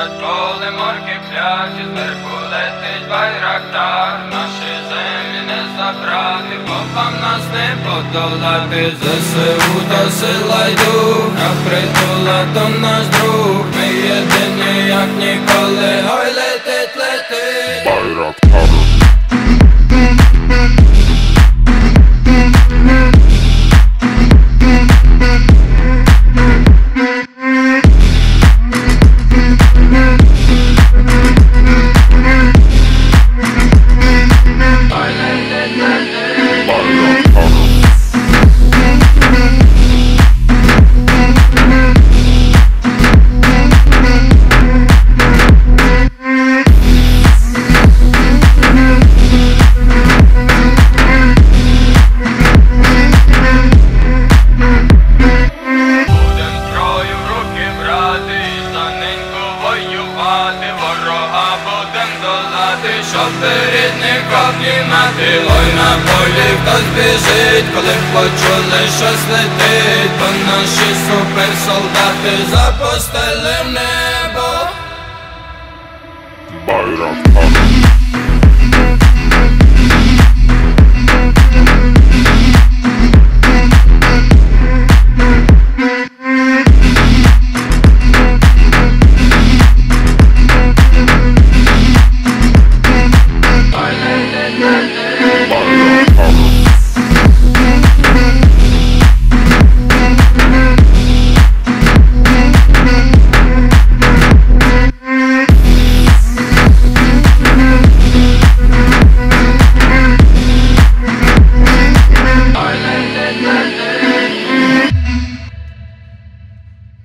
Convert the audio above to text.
Свистять, коли морки кляті, зверху летить байрактар. Наші землі не забрати, попам нас не подолати. ЗСУ то сила й дух, а притула то наш друг. Ми єдині, як ніколи, ой, летить, летить Байрактар. Щоб рідних обнімати, ой, на полі хтось біжить, коли почули, щось летить, бо наші суперсолдати запустили в небо. Байрактар.